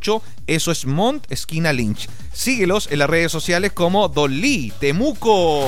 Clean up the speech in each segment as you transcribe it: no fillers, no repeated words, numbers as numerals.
18, eso es Mont, esquina Lynch. Síguelos en las redes sociales como Dolly Temuco.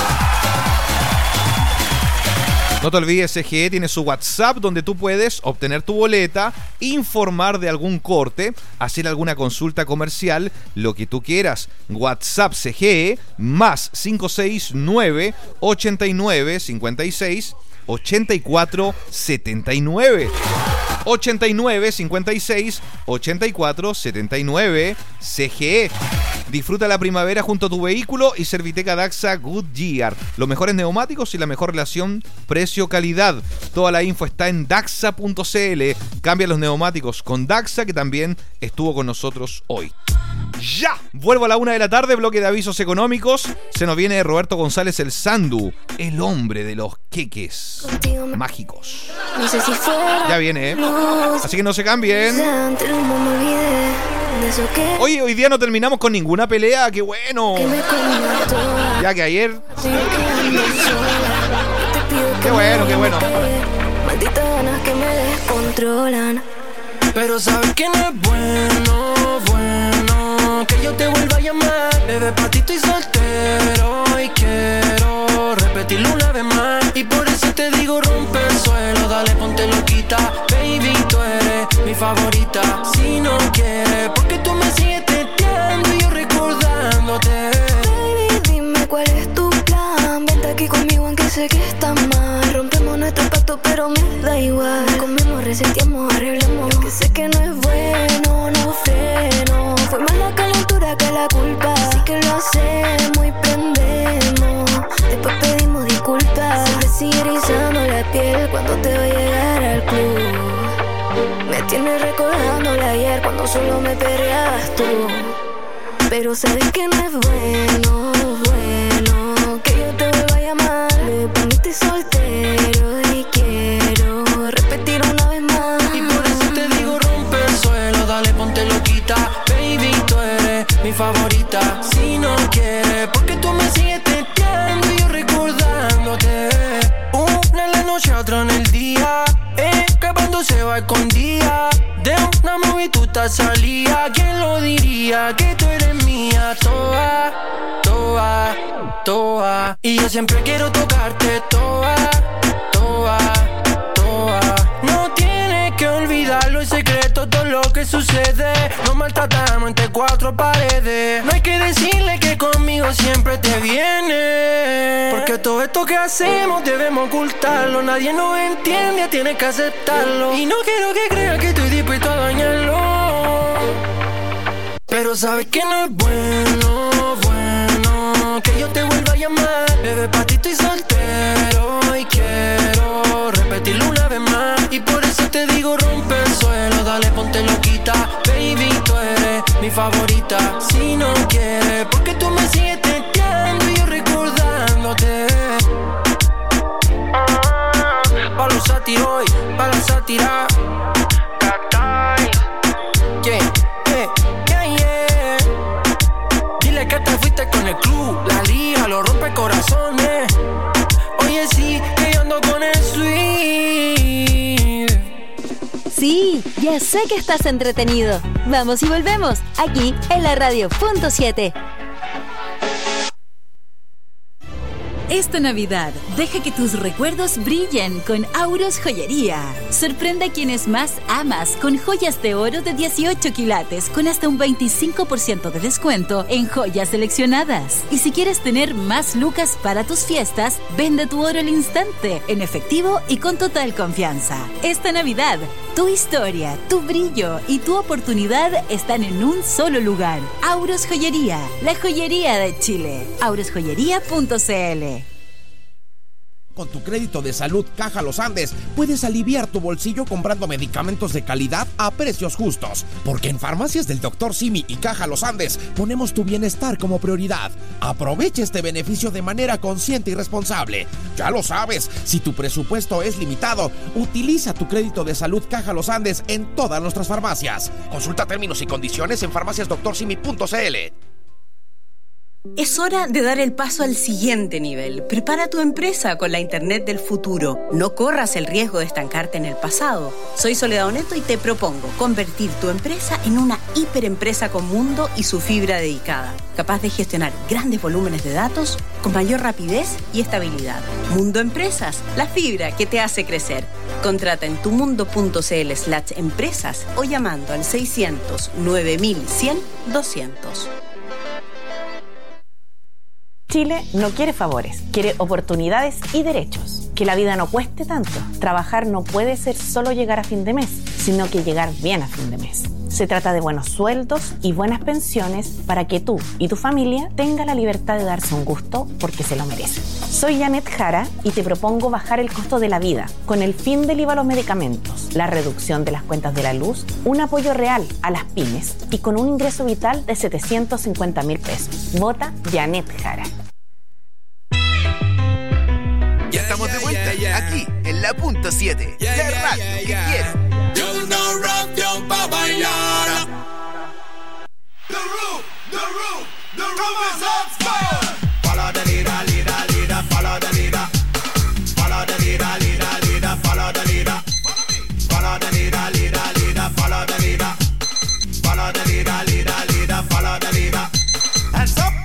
No te olvides, CGE tiene su WhatsApp donde tú puedes obtener tu boleta, informar de algún corte, hacer alguna consulta comercial, lo que tú quieras. WhatsApp CGE más 569 89 56 84 79. 89 56 84 79 CGE. Disfruta la primavera junto a tu vehículo y Serviteca Daxa Goodyear. Los mejores neumáticos y la mejor relación precio-calidad. Toda la info está en daxa.cl. Cambia los neumáticos con Daxa, que también estuvo con nosotros hoy. Ya, vuelvo a la 1 de la tarde, bloque de avisos económicos. Se nos viene Roberto González el Sandu, el hombre de los queques mágicos. No sé si ya viene, así que no se cambien. Oye, hoy día no terminamos con ninguna pelea, qué bueno. Ya que ayer. Qué bueno, qué bueno. Malditas ganas que me descontrolan. Pero sabes que no es bueno que yo te vuelva a llamar. Bebé, pa' ti estoy soltero y quiero repetirlo una vez más. Y por eso te digo, rompe el suelo, dale, ponte loquita. Baby, tú eres mi favorita. Si no quieres, porque tú me sigues teteando y yo recordándote. Baby, dime cuál es tu plan. Vente aquí conmigo aunque sé que está mal. Rompemos nuestro pacto pero me da igual. Comemos, reseteamos, arreglamos. Que sé que no es bueno, no freno. Fue más la calentura que la culpa. Así que lo hacemos y prendemos. Después pedimos disculpas. Se me sigue erizando la piel cuando te va a llegar al club. Me tienes recordándola ayer cuando solo me perreabas tú. Pero sabes que no es bueno que yo te vuelva a llamar. Pa' mí estoy soltero y quiero repetir una vez más. Y por eso te digo, rompe el suelo, dale, ponte loquita. Baby, tú eres mi favorita. Si no quieres, porque tú me sigues teteando y yo recordándote. Una en la noche, otra en el día. Escapando se va escondida. De una movie tú te salía. ¿Quién lo diría? Que tú eres mía. Toa, toa, toa. Y yo siempre quiero tocarte. Toa, toa, toa. No tienes que olvidarlo, el secreto, todo lo que sucede. Nos maltratamos entre cuatro paredes. No hay que decirle que conmigo siempre te viene. Porque todo esto que hacemos debemos ocultarlo. Nadie nos entiende, tienes que aceptarlo. Y no quiero que creas que estoy dispuesto a dañarlo. Pero sabes que no es bueno que yo te vuelva a llamar. Bebé, pa' ti estoy soltero y quiero repetirlo una vez más. Y por eso te digo, rompe el suelo, dale, ponte loquita. Baby, tú eres mi favorita. Si no quieres, porque tú me sigues teteando y yo recordándote. Pa' los sátiros, pa' la sátira. Dile que te fuiste con el club, la liga, lo rompe corazones. Oye, sí, que yo ando con el sweet. Sí, ya sé que estás entretenido. Vamos y volvemos, aquí en la radio.7. Esta Navidad, deja que tus recuerdos brillen con Auros Joyería. Sorprende a quienes más amas con joyas de oro de 18 quilates con hasta un 25% de descuento en joyas seleccionadas. Y si quieres tener más lucas para tus fiestas, vende tu oro al instante, en efectivo y con total confianza. Esta Navidad, tu historia, tu brillo y tu oportunidad están en un solo lugar. Auros Joyería, la joyería de Chile. aurosjoyería.cl. Con tu crédito de salud Caja Los Andes puedes aliviar tu bolsillo comprando medicamentos de calidad a precios justos. Porque en Farmacias del Dr. Simi y Caja Los Andes ponemos tu bienestar como prioridad. Aprovecha este beneficio de manera consciente y responsable. Ya lo sabes, si tu presupuesto es limitado, utiliza tu crédito de salud Caja Los Andes en todas nuestras farmacias. Consulta términos y condiciones en farmaciasdoctorsimi.cl. Es hora de dar el paso al siguiente nivel. Prepara tu empresa con la Internet del futuro. No corras el riesgo de estancarte en el pasado. Soy Soledad Oneto y te propongo convertir tu empresa en una hiperempresa con Mundo y su fibra dedicada, capaz de gestionar grandes volúmenes de datos con mayor rapidez y estabilidad. Mundo Empresas, la fibra que te hace crecer. Contrata en tumundo.cl/empresas o llamando al 600 9100 200. Chile no quiere favores, quiere oportunidades y derechos. Que la vida no cueste tanto. Trabajar no puede ser solo llegar a fin de mes, sino que llegar bien a fin de mes. Se trata de buenos sueldos y buenas pensiones para que tú y tu familia tengan la libertad de darse un gusto porque se lo merecen. Soy Janet Jara y te propongo bajar el costo de la vida con el fin del IVA a los medicamentos, la reducción de las cuentas de la luz, un apoyo real a las pymes y con un ingreso vital de 750.000 pesos. Vota Janet Jara. Ya estamos de vuelta, aquí en la punto 7, la radio que quiero. Yo no rock yo pa' bailar. The room is on fire. Follow the leader, leader, leader, follow the leader. Follow the leader, leader, leader, follow the leader. Follow the leader, leader, leader, follow the leader. Follow the leader, leader, leader, follow the leader. Hands up.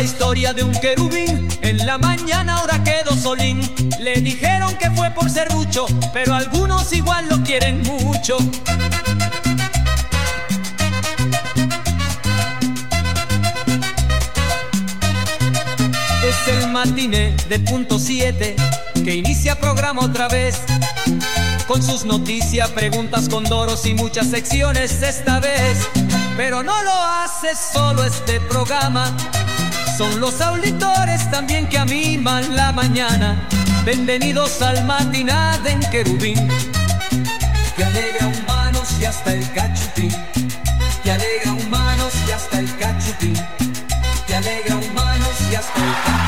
la historia de un querubín. En la mañana ahora quedó solín. Le dijeron que fue por serrucho, pero algunos igual lo quieren mucho. Es el matiné del punto 7 que inicia programa otra vez, con sus noticias, preguntas con doros y muchas secciones esta vez. Pero no lo hace solo este programa, son los auditores también que animan la mañana. Bienvenidos al matiná de Querubín, que alegra humanos y hasta el cachutín, que alegra humanos y hasta el cachutín, que alegra humanos y hasta el cachutín.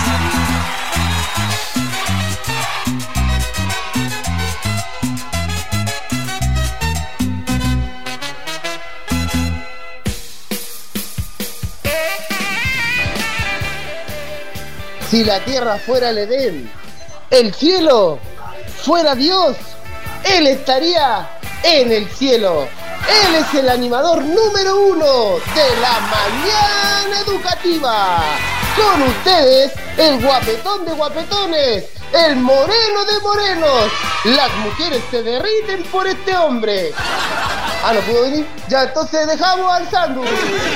Si la tierra fuera el Edén, el cielo fuera Dios, Él estaría en el cielo. Él es el animador número 1 de la mañana educativa. Con ustedes, el guapetón de guapetones, el moreno de morenos. Las mujeres se derriten por este hombre. Ah, ¿no pudo venir? Ya, entonces dejamos al Sandu.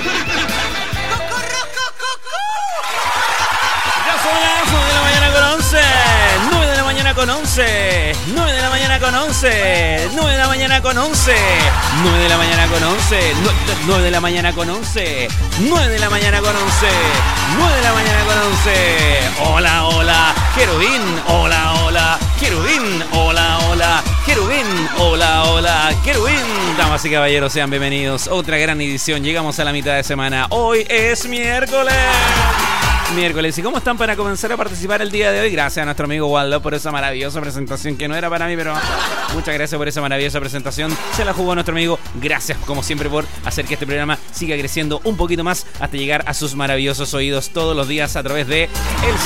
Son las 9 de la mañana con 11, 9 de la mañana con 11, 9 de la mañana con 11, 9 de la mañana con 11, 9 de la mañana con 11, 9 de la mañana con 11, 9 de la mañana con 11, 9 de la mañana con 11. Hola, hola, Querubín, hola, hola, Querubín, hola, hola, Querubín, hola, hola, Querubín. Damas y caballeros, sean bienvenidos. Otra gran edición, llegamos a la mitad de semana. Hoy es miércoles. ¿Y cómo están para comenzar a participar el día de hoy? Gracias a nuestro amigo Waldo por esa maravillosa presentación, que no era para mí, pero muchas gracias por esa maravillosa presentación. Se la jugó nuestro amigo. Gracias, como siempre, por hacer que este programa siga creciendo un poquito más hasta llegar a sus maravillosos oídos todos los días a través de el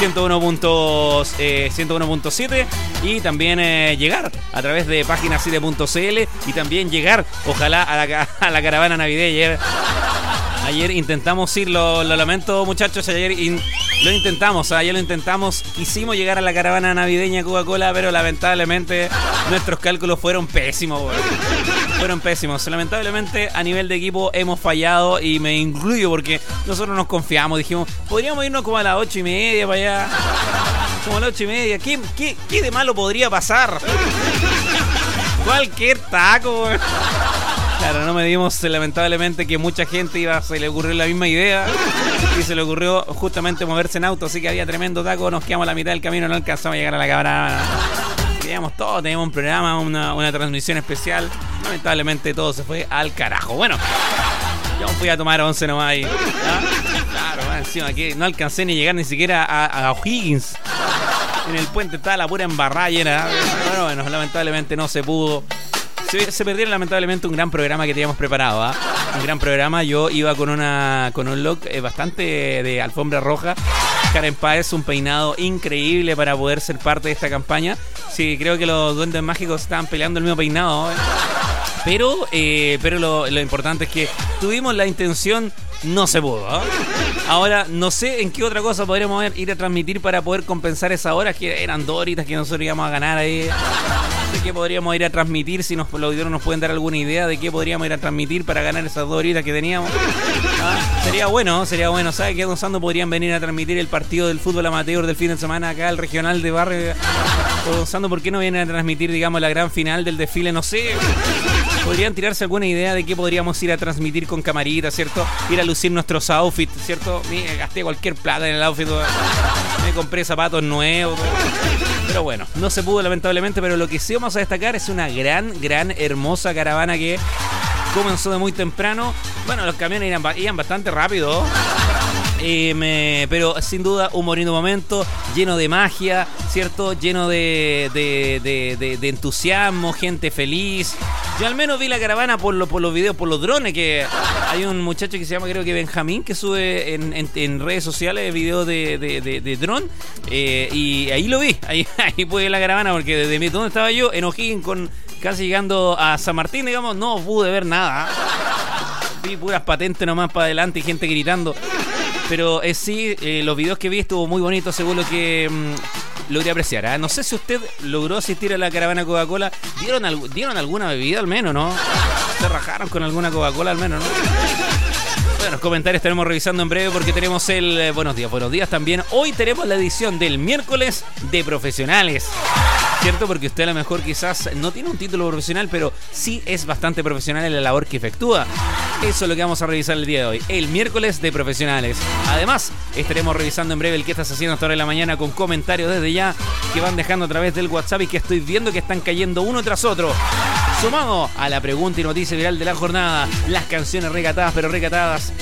101.7 y también llegar a través de página7.cl y también llegar, ojalá, a la caravana navideña. Ayer intentamos ir, lo lamento muchachos, ayer lo intentamos, quisimos llegar a la caravana navideña Coca-Cola, pero lamentablemente nuestros cálculos fueron pésimos, lamentablemente a nivel de equipo hemos fallado y me incluyo porque nosotros nos confiamos, dijimos, podríamos irnos como a las 8:30 para allá, como a las 8:30, ¿qué de malo podría pasar? Cualquier taco, claro, no medimos lamentablemente que mucha gente se le ocurrió la misma idea y se le ocurrió justamente moverse en auto, así que había tremendo taco, nos quedamos a la mitad del camino, no alcanzamos a llegar a la caravana. Teníamos todo, teníamos un programa, una transmisión especial, lamentablemente todo se fue al carajo. Bueno, yo fui a tomar 11 nomás ahí, claro, encima aquí no alcancé ni llegar ni siquiera a O'Higgins. En el puente estaba la pura embarrada llena, pero bueno, lamentablemente no se pudo. Se perdieron lamentablemente un gran programa que teníamos preparado, ¿eh? Un gran programa. Yo iba con un look bastante de alfombra roja. Karen Páez, un peinado increíble para poder ser parte de esta campaña. Sí, creo que los duendes mágicos estaban peleando el mismo peinado, ¿eh? Pero lo importante es que tuvimos la intención, no se pudo, ¿eh? Ahora, no sé en qué otra cosa podríamos ir a transmitir para poder compensar esas horas, que eran 2 horitas que nosotros íbamos a ganar ahí. No sé qué podríamos ir a transmitir, si los auditores nos pueden dar alguna idea de qué podríamos ir a transmitir para ganar esas 2 horitas que teníamos. Sería bueno, ¿sabes qué, don Sando? Podrían venir a transmitir el partido del fútbol amateur del fin de semana acá, el regional de barrio. O don Sando, ¿por qué no vienen a transmitir, digamos, la gran final del desfile? No sé. Podrían tirarse alguna idea de qué podríamos ir a transmitir con camaritas, ¿cierto? Ir a lucir nuestros outfits, ¿cierto? Me gasté cualquier plata en el outfit, me compré zapatos nuevos, pero bueno, no se pudo lamentablemente. Pero lo que sí vamos a destacar es una gran, hermosa caravana que comenzó de muy temprano. Bueno, los camiones iban bastante rápido, pero sin duda un bonito momento, lleno de magia, ¿cierto? Lleno de entusiasmo, gente feliz. Yo al menos vi la caravana por los videos, por los drones, que hay un muchacho que se llama, creo que Benjamín, que sube en redes sociales videos de dron, y ahí lo vi, ahí pude ver la caravana, porque desde donde estaba yo, en O'Higgins, casi llegando a San Martín, digamos, no pude ver nada. Vi puras patentes nomás para adelante y gente gritando. Pero sí, los videos que vi estuvo muy bonito según lo que logré apreciar. ¿Eh? No sé si usted logró asistir a la caravana Coca-Cola. ¿Dieron alguna bebida al menos, no? Se rajaron con alguna Coca-Cola al menos, ¿no? Bueno, los comentarios estaremos revisando en breve porque tenemos el buenos días también. Hoy tenemos la edición del miércoles de profesionales, ¿cierto? Porque usted a lo mejor quizás no tiene un título profesional, pero sí es bastante profesional en la labor que efectúa. Eso es lo que vamos a revisar el día de hoy, el miércoles de profesionales. Además, estaremos revisando en breve el que estás haciendo hasta ahora de la mañana con comentarios desde ya que van dejando a través del WhatsApp y que estoy viendo que están cayendo uno tras otro. Sumado a la pregunta y noticia viral de la jornada, las canciones rescatadas pero rescatadas,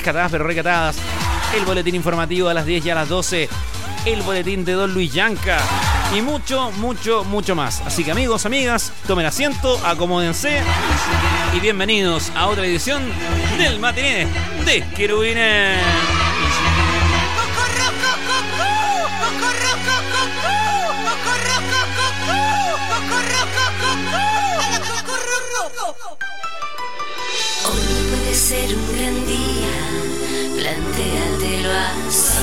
el boletín informativo a las 10 y a las 12, el boletín de Don Luis Yanca y mucho más. Así que amigos, amigas, tomen asiento, acomódense y bienvenidos a otra edición del matiné de Querubines. Hoy puede ser un gran día, plantéatelo así.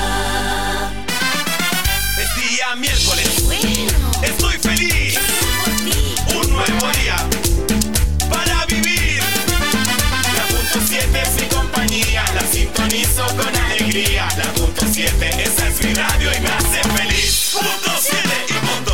Es día miércoles, estoy feliz, un nuevo día para vivir. La punto 7 es mi compañía, la sintonizo con alegría. La punto 7, esa es mi radio y me hace feliz. Punto 7 y punto.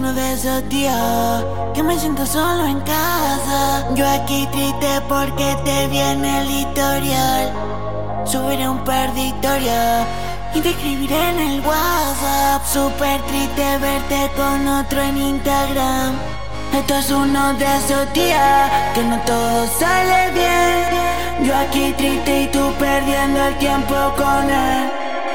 uno de esos días que me siento solo en casa. Yo aquí triste porque te vi en el historial. Subiré un par de historias y te escribiré en el WhatsApp. Súper triste verte con otro en Instagram. Esto es uno de esos días que no todo sale bien. Yo aquí triste y tú perdiendo el tiempo con él.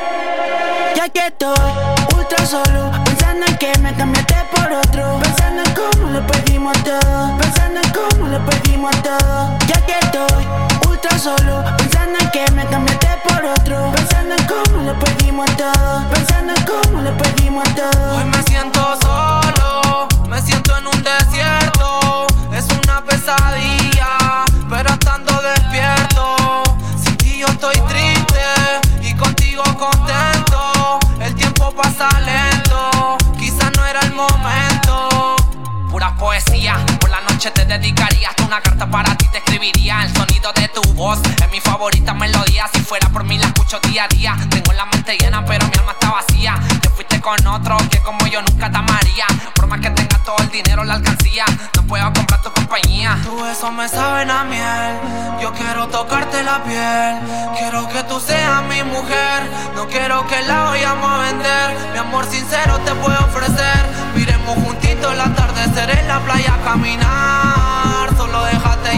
Ya que estoy ultra solo, pensando en que me cambiaste por otro, pensando en cómo lo perdimos todo, pensando en cómo lo perdimos todo. Ya que estoy ultra solo, pensando en que me cambiaste por otro, pensando en cómo lo perdimos todo, pensando en cómo lo perdimos todo. Hoy me siento solo, me siento en un desierto, es una pesadilla, pero estando despierto. Sin ti yo estoy triste y contigo contento. El tiempo pasa lento, quizás no era el momento. Pura poesía, por la noche te dedicaría hasta una carta para ti te escribiría. El sonido de tu voz es mi favorita melodía. Si fuera por mí la escucho día a día. Tengo la mente llena pero mi alma está vacía. Te fuiste con otro que como yo nunca te amaría. Por más que tengas todo el dinero la alcancía, no puedo comprar tu compañía. Tu besos me saben a miel, yo quiero tocarte la piel. Quiero que tú seas mi mujer, no quiero que la vayamos a vender. Mi amor sincero te puedo ofrecer. Miremos juntitos el atardecer en la playa a caminar. Solo déjate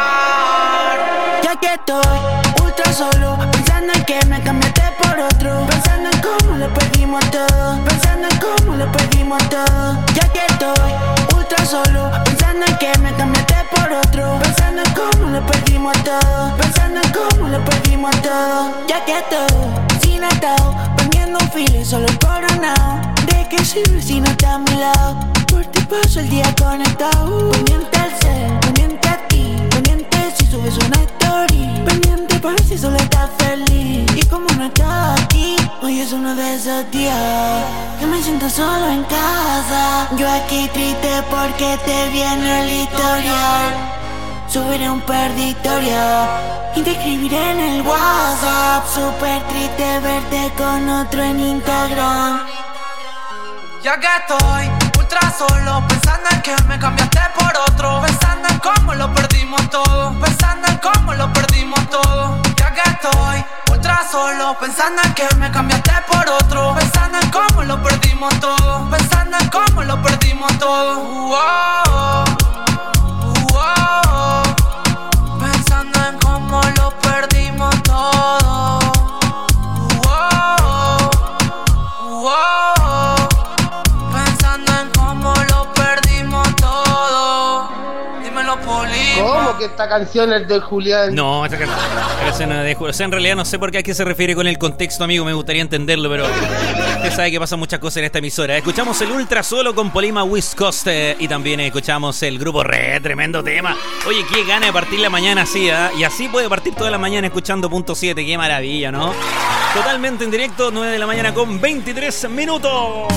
llevar. Ya que estoy ultra solo, pensando en que me cambiaste por otro, pensando en cómo lo perdimos todo, pensando en cómo lo perdimos todo. Ya que estoy ultra solo, pensando en que me cambiaste por otro, pensando en cómo lo perdimos todo, pensando en cómo lo perdimos todo. Ya que estoy sin atado, prendiendo un filo y solo coronado. ¿De qué sirve si no está a mi lado? Por ti paso el día conectado. Pendiente al ser, pendiente a ti, pendiente si subes una story, pendiente por si solo estás feliz. Y como no estás aquí, hoy es uno de esos días que me siento solo en casa. Yo aquí triste porque te vi en el historial. Subiré un par de historias y te escribiré en el WhatsApp. Súper triste verte con otro en Instagram. Ya que estoy ultra solo, pensando en que me cambiaste por otro, pensando en cómo lo perdimos todo, pensando en cómo lo perdimos todo. Ya que estoy ultra solo, pensando en que me cambiaste por otro, pensando en cómo lo perdimos todo, pensando en cómo lo perdimos todo. Pensando en cómo lo perdimos todo. ¿Cómo que esta canción es de Julián? No, esta canción no es de Julián. O sea, en realidad no sé por qué a qué se refiere con el contexto, amigo. Me gustaría entenderlo, pero usted sabe que pasan muchas cosas en esta emisora. Escuchamos el Ultra Solo con Polima West Coast y también escuchamos el grupo Red, tremendo tema. Oye, qué gana de partir la mañana así, ¿eh? Y así puede partir toda la mañana escuchando Punto 7. Qué maravilla, ¿no? Totalmente en directo, 9 de la mañana con 23 minutos.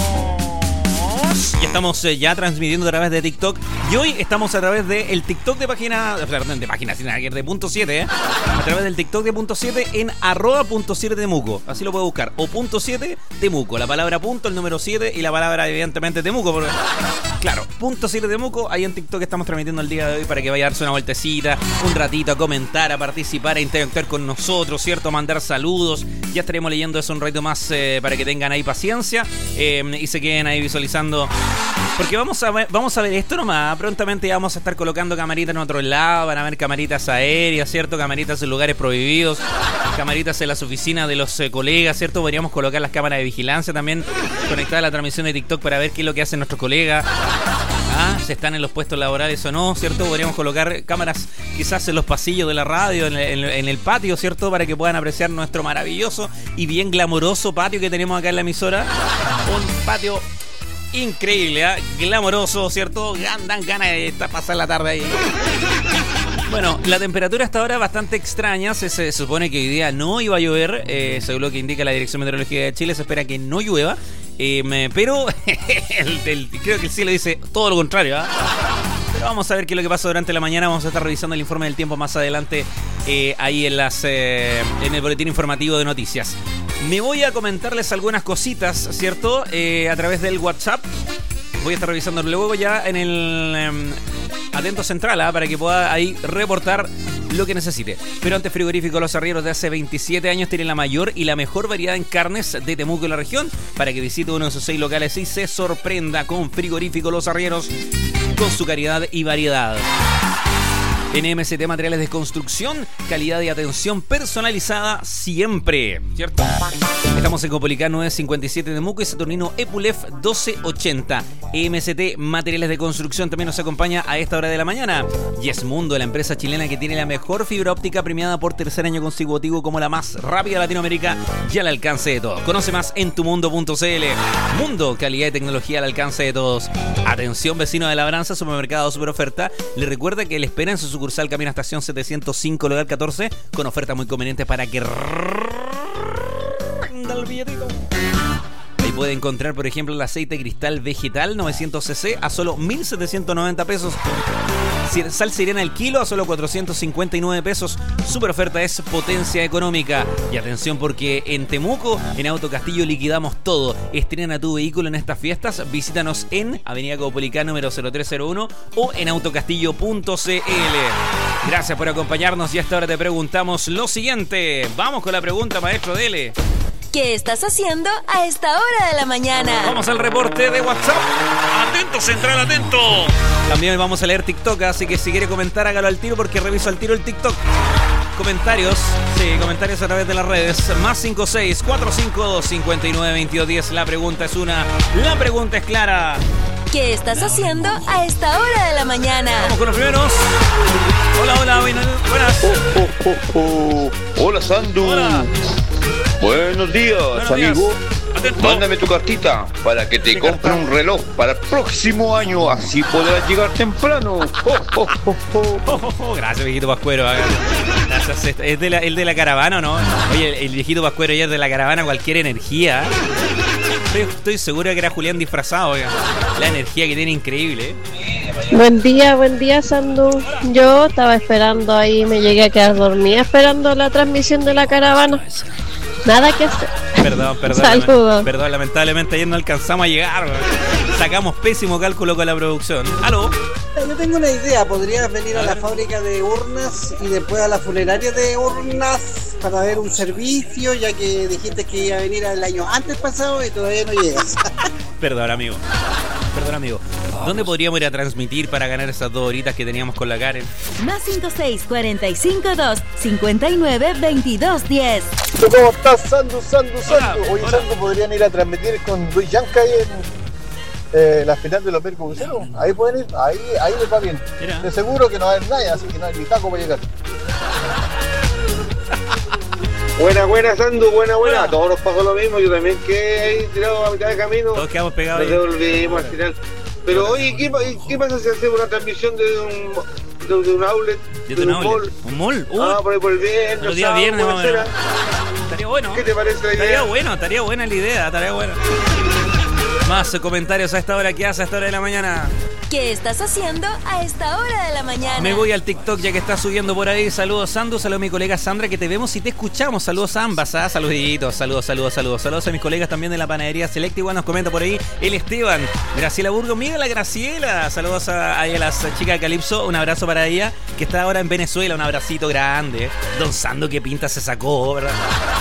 Y estamos ya transmitiendo a través de TikTok. Y hoy estamos a través del TikTok de página... Perdón, de página, de Punto 7, a través del TikTok de Punto 7 en @punto7 Temuco. Así lo puede buscar. O Punto 7 Temuco. La palabra punto, el número 7 y la palabra evidentemente Temuco. Porque, claro, Punto 7 Temuco. Ahí en TikTok estamos transmitiendo el día de hoy para que vaya a darse una vueltecita, un ratito, a comentar, a participar, a interactuar con nosotros, ¿cierto? A mandar saludos. Ya estaremos leyendo eso un rato más para que tengan ahí paciencia y se queden ahí visualizando. Porque vamos a ver esto nomás. Prontamente ya vamos a estar colocando camaritas en otro lado. Van a haber camaritas aéreas, ¿cierto? Camaritas en lugares prohibidos, camaritas en las oficinas de los colegas, ¿cierto? Podríamos colocar las cámaras de vigilancia también conectadas a la transmisión de TikTok para ver qué es lo que hacen nuestros colegas. Si están en los puestos laborales o no, ¿cierto? Podríamos colocar cámaras quizás en los pasillos de la radio, en el patio, ¿cierto? Para que puedan apreciar nuestro maravilloso y bien glamoroso patio que tenemos acá en la emisora. Un patio increíble, glamoroso, ¿cierto? Dan ganas de pasar la tarde ahí. Bueno, la temperatura hasta ahora es bastante extraña. Se supone que hoy día no iba a llover, según lo que indica la Dirección Meteorológica de Chile. Se espera que no llueva, pero creo que el cielo dice todo lo contrario, Pero vamos a ver qué es lo que pasa durante la mañana. Vamos a estar revisando el informe del tiempo más adelante ahí en el boletín informativo de noticias. Me voy a comentarles algunas cositas, ¿cierto? A través del WhatsApp. Voy a estar revisando luego ya en el Atento Central, para que pueda ahí reportar lo que necesite. Pero antes, Frigorífico Los Arrieros de hace 27 años tiene la mayor y la mejor variedad en carnes de Temuco y la región, para que visite uno de sus 6 locales y se sorprenda con Frigorífico Los Arrieros, con su calidad y variedad. En MST Materiales de Construcción, calidad y atención personalizada siempre, ¿cierto? Estamos en Copolicán 957 de Temuco y Saturnino Epulef 1280. MST Materiales de Construcción también nos acompaña a esta hora de la mañana. Yes Mundo, la empresa chilena que tiene la mejor fibra óptica, premiada por tercer año consecutivo como la más rápida de Latinoamérica y al alcance de todos. Conoce más en tumundo.cl. Mundo, calidad y tecnología al alcance de todos. Atención, vecino de Labranza, supermercado super oferta. Le recuerda que le espera en su sucursal Camino a Estación 705, lugar 14, con ofertas muy convenientes para que rinda el billetito. Ahí puede encontrar, por ejemplo, el aceite cristal vegetal 900 cc a solo 1.790 pesos. Sal sirena el kilo a solo 459 pesos. Super oferta es potencia económica. Y atención, porque en Temuco, en Auto Castillo, liquidamos todo. Estrena tu vehículo en estas fiestas. Visítanos en Avenida Copolicán número 0301 o en autocastillo.cl. Gracias por acompañarnos y hasta ahora te preguntamos lo siguiente. Vamos con la pregunta, maestro Dele. ¿Qué estás haciendo a esta hora de la mañana? Vamos al reporte de WhatsApp. Atento, Central, atento. También vamos a leer TikTok, así que si quiere comentar, hágalo al tiro, porque reviso al tiro el TikTok. Comentarios, sí, comentarios a través de las redes. Más 56452592210. La pregunta es una, la pregunta es clara. ¿Qué estás haciendo a esta hora de la mañana? Vamos con los primeros. Hola, buenas. Hola, Sandu. Hola. Buenos días, amigo. Atento. Mándame tu cartita para que te compre un reloj para el próximo año. Así podrás llegar temprano. Gracias, viejito Pascuero. Gracias. ¿Es el de la caravana, no? Oye, el viejito Pascuero ayer de la caravana, cualquier energía. Estoy seguro que era Julián disfrazado. Oiga. La energía que tiene, increíble. Buen día, Sandu. Yo estaba esperando ahí, me llegué a quedar dormida esperando la transmisión de la caravana. Nada que hacer. Perdón. Saludos. Perdón, lamentablemente ayer no alcanzamos a llegar. Sacamos pésimo cálculo con la producción. ¿Aló? Yo tengo una idea. Podrías venir a la fábrica de urnas y después a la funeraria de urnas para ver un servicio, ya que dijiste que iba a venir el año antes pasado y todavía no llegas. Perdón, amigo. ¿Dónde podríamos ir a transmitir para ganar esas 2 horitas que teníamos con la Karen? Más 56452592210. ¿Cómo estás, Sandu? Hoy, Sandu, podrían ir a transmitir con Luis Yanca en la final de los Mercubuceros. Ahí pueden ir, ahí les va bien. Mira. De seguro que no hay nadie, así que no hay ni taco para llegar. Buena, Sandu, buena. A todos nos pasó lo mismo. Yo también quedé ahí tirado a mitad de camino. Todos quedamos pegados. Nos devolvimos al final. Pero oye, ¿qué pasa si hacemos una transmisión de un outlet? ¿De un mall? ¿Un mall? Por ahí por el viernes. Los días viernes, más o menos. Estaría bueno. ¿Qué te parece la idea? Estaría buena la idea, estaría buena. Más comentarios a esta hora. ¿Qué hace a esta hora de la mañana? ¿Qué estás haciendo a esta hora de la mañana? Me voy al TikTok ya que está subiendo por ahí. Saludos, Sandu. Saludos a mi colega Sandra, que te vemos y te escuchamos. Saludos a ambas. Saluditos. Saludos a mis colegas también de la panadería Selecta. Igual nos comenta por ahí el Esteban. Graciela Burgos. Mira la Graciela. Saludos a las chicas de Calipso. Un abrazo para ella, que está ahora en Venezuela. Un abracito grande. Don Sandu, qué pinta se sacó, ¿verdad?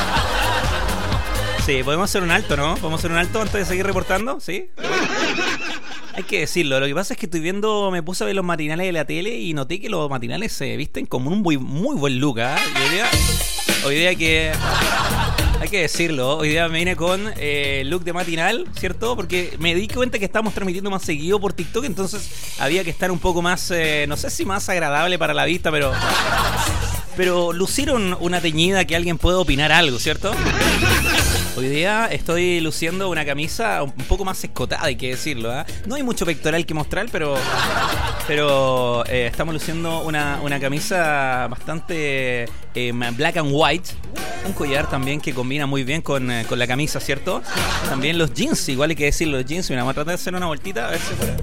Sí, podemos hacer un alto, ¿no? ¿Podemos hacer un alto antes de seguir reportando? ¿Sí? Hay que decirlo, lo que pasa es que me puse a ver los matinales de la tele y noté que los matinales se visten como un muy buen look, ¿eh? Hoy día que... Hay que decirlo, hoy día me vine con look de matinal, ¿cierto? Porque me di cuenta que estábamos transmitiendo más seguido por TikTok, entonces había que estar un poco más, no sé si más agradable para la vista, pero lucieron una teñida que alguien puede opinar algo, ¿cierto? Hoy día estoy luciendo una camisa un poco más escotada, hay que decirlo, ¿eh? No hay mucho pectoral que mostrar, pero estamos luciendo una camisa bastante black and white. Un collar también que combina muy bien con la camisa, ¿cierto? También los jeans, igual hay que decirlo, los jeans. Mira, vamos a tratar de hacer una vueltita, a ver si fuera.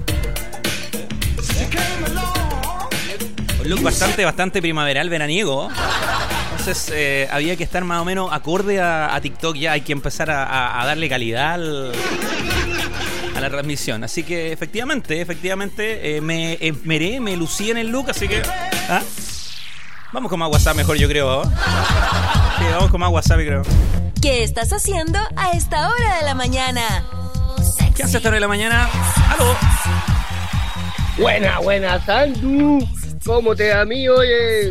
Un look bastante primaveral, veraniego. Entonces había que estar más o menos acorde a TikTok. Ya hay que empezar a darle calidad a la transmisión. Así que efectivamente, me esmeré, me lucí en el look, así que... ¿ah? Vamos con más WhatsApp mejor, yo creo. ¿Oh? Sí, vamos con más WhatsApp, creo. ¿Qué estás haciendo a esta hora de la mañana? ¿Qué haces a esta hora de la mañana? ¡Aló! Buena, Sandu. ¿Cómo te va a mí, oye?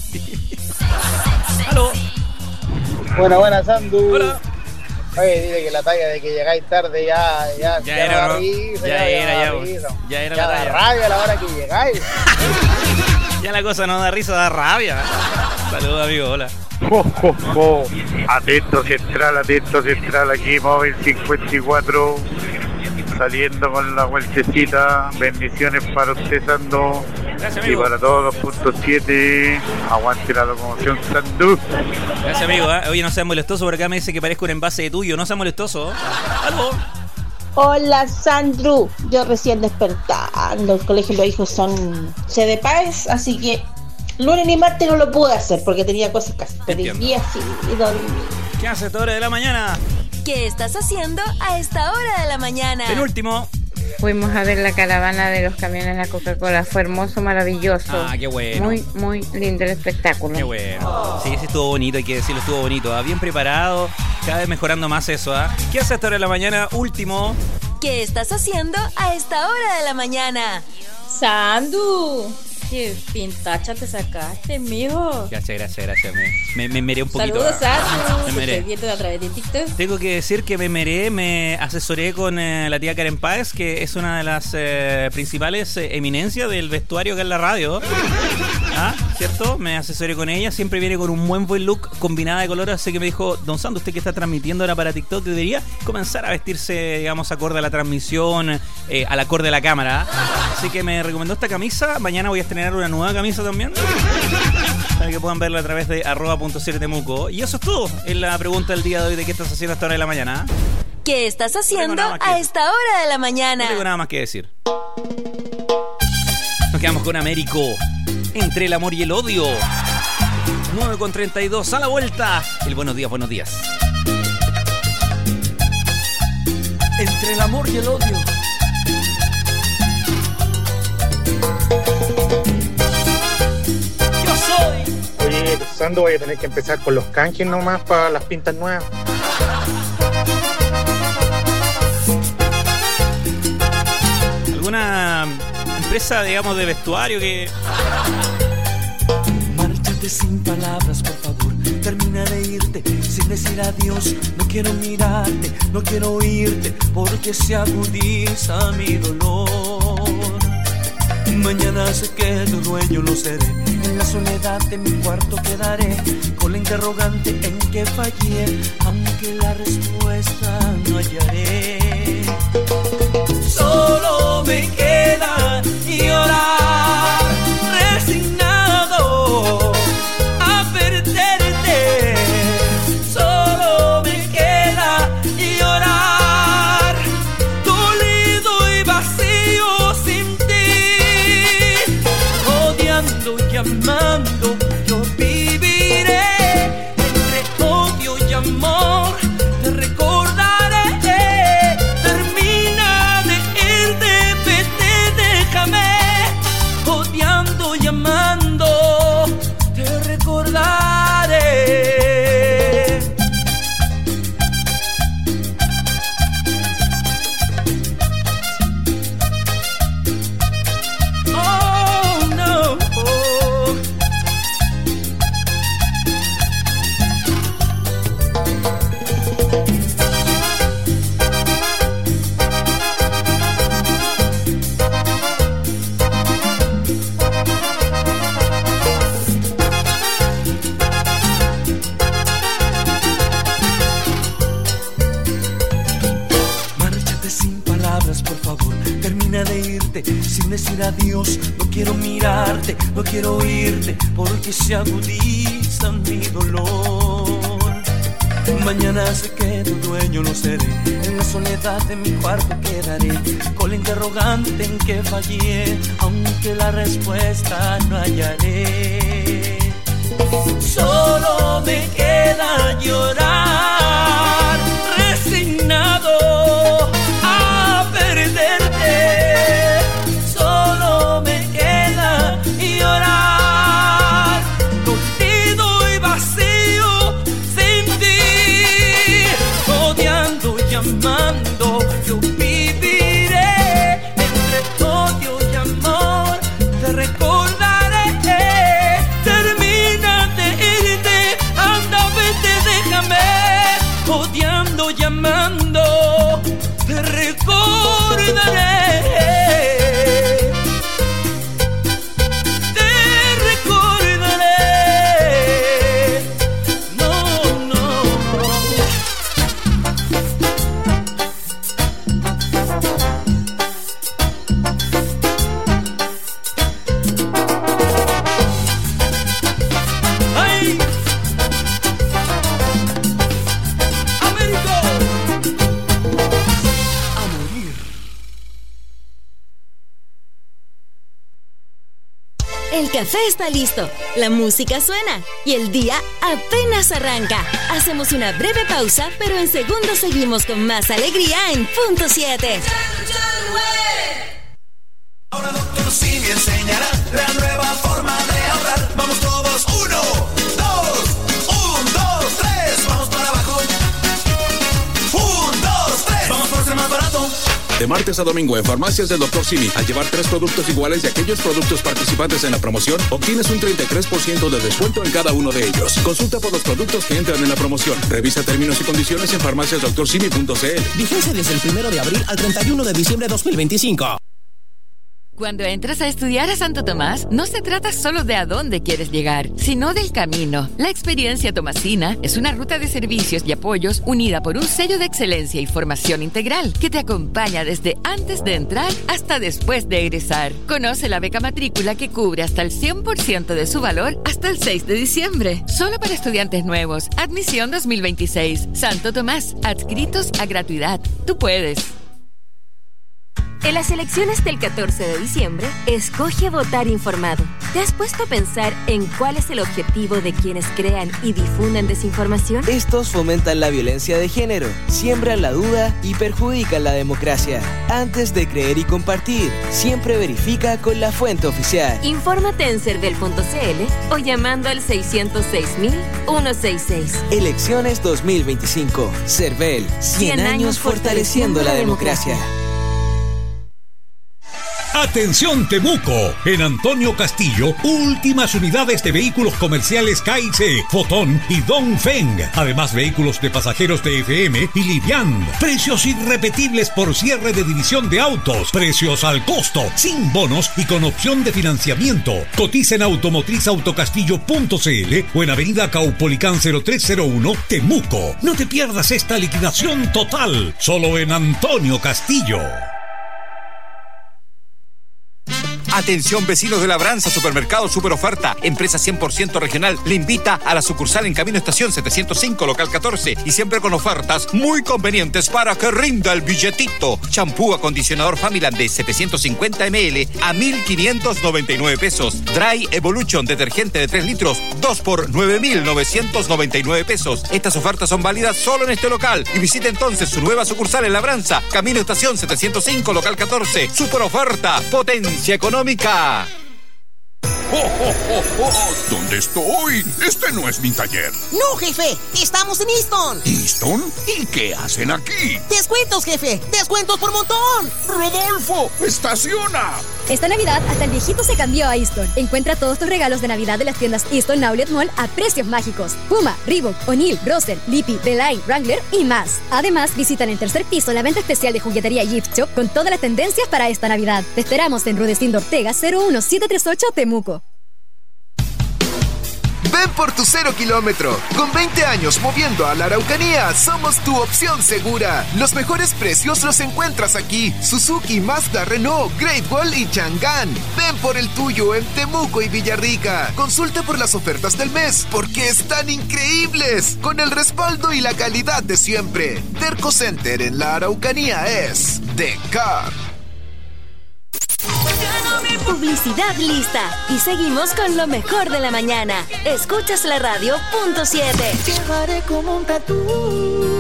¡Aló! Buena, Sandu. Hola. Oye, dile que la talla de que llegáis tarde ya era, ¿no? risa, ya era la talla. Da rabia a la hora que llegáis. Ya la cosa no da risa, da rabia. Saludos, amigo, hola. Atento central, aquí móvil 54, saliendo con la vueltecita. Bendiciones para usted, Sandu. Gracias, y amigo. para todos los puntos 7. Aguante la locomoción, Sandu. Gracias, amigo. Oye, no seas molestoso, por acá me dice que parezco un envase de tuyo. No seas molestoso. ¿Aló? Hola, Sandru. Yo recién despertando. El colegio los hijos son CDPAES, así que lunes ni martes no lo pude hacer porque tenía cosas que hacer. Pero el día sí dormí. ¿Qué haces a esta hora de la mañana? ¿Qué estás haciendo a esta hora de la mañana? Penúltimo. Fuimos a ver la caravana de los camiones de la Coca-Cola. Fue hermoso, maravilloso. Ah, qué bueno. Muy lindo el espectáculo. Qué bueno. Sí, estuvo bonito, hay que decirlo, estuvo bonito. Bien preparado, cada vez mejorando más eso. ¿Qué hace a esta hora de la mañana? Último. ¿Qué estás haciendo a esta hora de la mañana? Sandu, qué pintacha te sacaste, mijo. Gracias. Me meré un poquito. Saludos, Sandu. Me meré. Te estoy viendo a través de TikTok. Tengo que decir que me asesoré con la tía Karen Páez, que es una de las principales eminencias del vestuario acá en la radio. ¿Cierto? Me asesoré con ella, siempre viene con un buen look, combinada de colores, así que me dijo, don Sandu, usted que está transmitiendo ahora para TikTok, debería comenzar a vestirse, digamos, acorde a la transmisión, al acorde de la cámara. Así que me recomendó esta camisa. Mañana voy a estrenar una nueva camisa también, para que puedan verla a través de @.7temuco. Y eso es todo en la pregunta del día de hoy de qué estás haciendo a esta hora de la mañana. ¿Qué estás haciendo a esta hora de la mañana? No tengo nada más que decir. Nos quedamos con Américo. Entre el amor y el odio. 9:32 a la vuelta. El buenos días. Entre el amor y el odio. Yo soy. Oye, Sandu, voy a tener que empezar con los canjes nomás para las pintas nuevas. ¿Alguna empresa, digamos, de vestuario que... Márchate sin palabras, por favor. Termina de irte sin decir adiós. No quiero mirarte, no quiero oírte, porque se agudiza mi dolor. Mañana sé que tu dueño lo seré. En la soledad de mi cuarto quedaré, con la interrogante en que fallé, aunque la respuesta no hallaré. Solo me queda llorar, resignado a perderte. Solo me queda llorar, dolido y vacío sin ti. Odiando y amando, yo viviré entre odio y amor. Te recordaré. Termina de irte, vete, déjame. Odiando y amando, te recordaré. Oh, no. Márchate sin palabras, por favor. Termina de irte sin decir adiós. No quiero mirarte, no quiero oírte, porque se agudiza mi dolor. Mañana sé que tu dueño lo seré. En la soledad de mi cuarto quedaré, con la interrogante en que fallé, aunque la respuesta no hallaré. Solo me queda llorar, resignado a perder. amándome, odiando, llamando, te recordaré. Te recordaré. No, no. ¡Ay! El café está listo, la música suena y el día apenas arranca. Hacemos una breve pausa, pero en segundos seguimos con más alegría en Punto 7. Ahora Dr. Simi enseñará la nueva forma de ahorrar. Vamos todos, 1, 2, 1, 2, 3, vamos para abajo. 1, 2, 3, vamos por ser más barato. De martes a domingo en Farmacias del Dr. Simi, al llevar 3 productos iguales de aquellos productos participantes en la promoción, obtienes un 33% de descuento en cada uno de ellos. Consulta por los productos que entran en la promoción. Revisa términos y condiciones en farmaciasdoctorsimi.cl. Vigencia desde el 1 de abril al 31 de diciembre de 2025. Cuando entras a estudiar a Santo Tomás, no se trata solo de a dónde quieres llegar, sino del camino. La experiencia tomasina es una ruta de servicios y apoyos unida por un sello de excelencia y formación integral que te acompaña desde antes de entrar hasta después de egresar. Conoce la beca matrícula que cubre hasta el 100% de su valor hasta el 6 de diciembre. Solo para estudiantes nuevos. Admisión 2026. Santo Tomás. Adscritos a gratuidad. Tú puedes. En las elecciones del 14 de diciembre, escoge votar informado. ¿Te has puesto a pensar en cuál es el objetivo de quienes crean y difunden desinformación? Estos fomentan la violencia de género, siembran la duda y perjudican la democracia. Antes de creer y compartir, siempre verifica con la fuente oficial. Infórmate en cervel.cl o llamando al 606.166. Elecciones 2025. Cervel, 100 años fortaleciendo la democracia. Atención Temuco, en Antonio Castillo, últimas unidades de vehículos comerciales KIC, Fotón y Dongfeng. Además vehículos de pasajeros de FM y Livian. Precios irrepetibles por cierre de división de autos. Precios al costo, sin bonos y con opción de financiamiento. Cotiza en automotrizautocastillo.cl o en Avenida Caupolicán 0301, Temuco. No te pierdas esta liquidación total, solo en Antonio Castillo. Atención vecinos de Labranza, Supermercado Super Oferta, empresa 100% regional, le invita a la sucursal en Camino Estación 705, local 14, y siempre con ofertas muy convenientes para que rinda el billetito. Champú acondicionador Familand de 750 ml a 1.599 pesos. Dry Evolution detergente de 3 litros, 2 por 9.999 pesos. Estas ofertas son válidas solo en este local y visite entonces su nueva sucursal en Labranza, Camino Estación 705, local 14. Super Oferta, potencia económica. ¡Oh, oh, oh, oh! ¿Dónde estoy? Este no es mi taller. No, jefe, estamos en Easton. ¿Easton? ¿Y qué hacen aquí? Descuentos, jefe, descuentos por montón. ¡Rodolfo, estaciona! Esta Navidad hasta el viejito se cambió a Easton. Encuentra todos tus regalos de Navidad de las tiendas Easton Outlet Mall a precios mágicos. Puma, Reebok, O'Neill, Russell, Lippy, The Line, Wrangler y más. Además, visita en el tercer piso la venta especial de juguetería Gift Shop con todas las tendencias para esta Navidad. Te esperamos en Rudecindo Ortega 01738 Temuco. Ven por tu 0 kilómetro. Con 20 años moviendo a la Araucanía, somos tu opción segura. Los mejores precios los encuentras aquí. Suzuki, Mazda, Renault, Great Wall y Chang'an. Ven por el tuyo en Temuco y Villarrica. Consulta por las ofertas del mes, porque están increíbles. Con el respaldo y la calidad de siempre. Derco Center en la Araucanía es The Car. Publicidad lista. Y seguimos con lo mejor de la mañana. Escuchas la radio Punto 7. Llevaré como un tatú.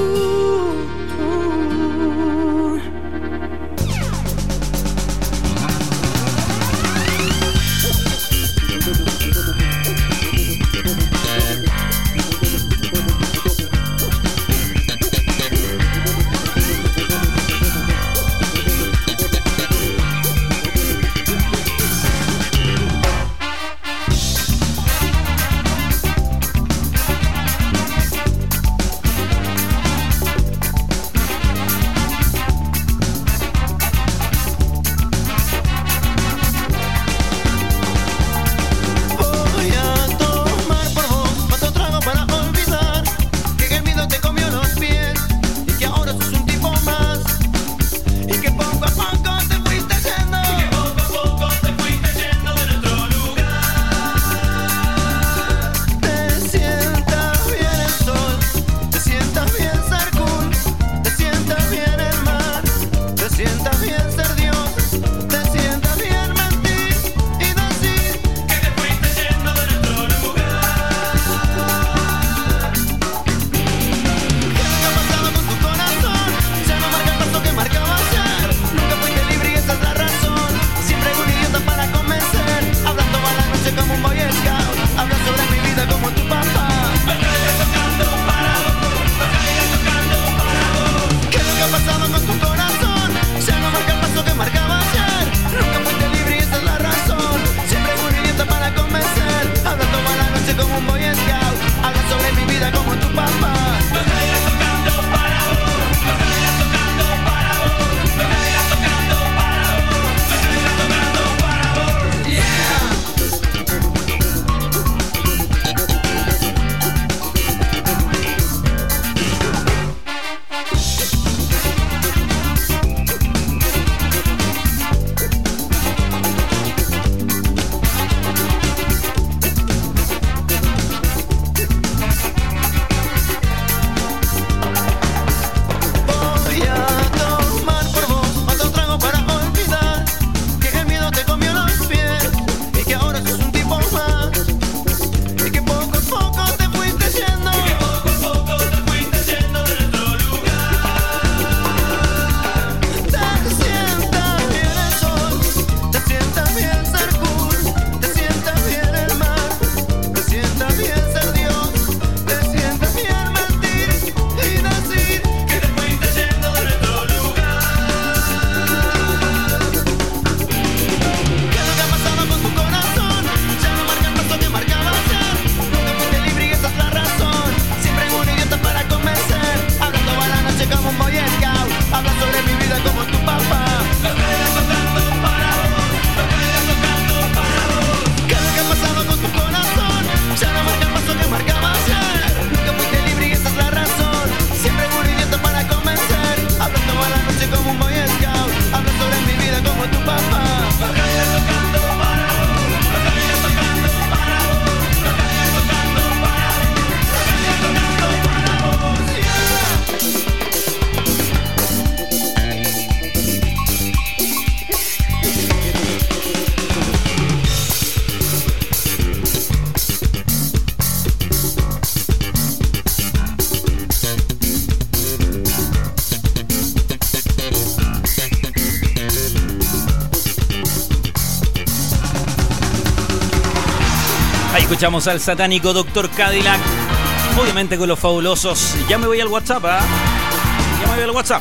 Escuchamos al satánico Dr. Cadillac, obviamente con los fabulosos. Ya me voy al WhatsApp, ¿ah? Ya me voy al WhatsApp.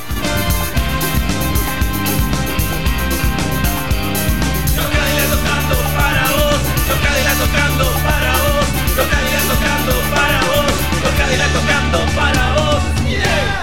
Los Cadillac tocando para vos, los Cadillac tocando para vos, los Cadillac tocando para vos, los Cadillac tocando para vos. Yeah.